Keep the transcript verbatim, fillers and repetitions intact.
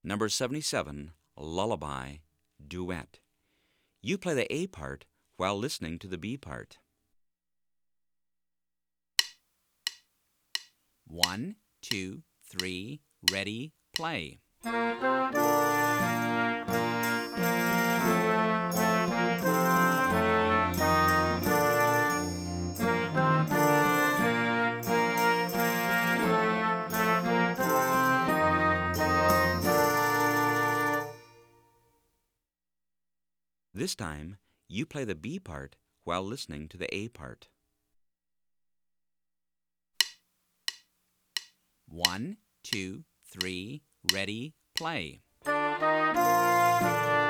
Number seventy-seven, Lullaby, Duet. You play the A part while listening to the B part. One, two, three, ready, play. This time, you play the B part while listening to the A part. One, two, three, ready, play.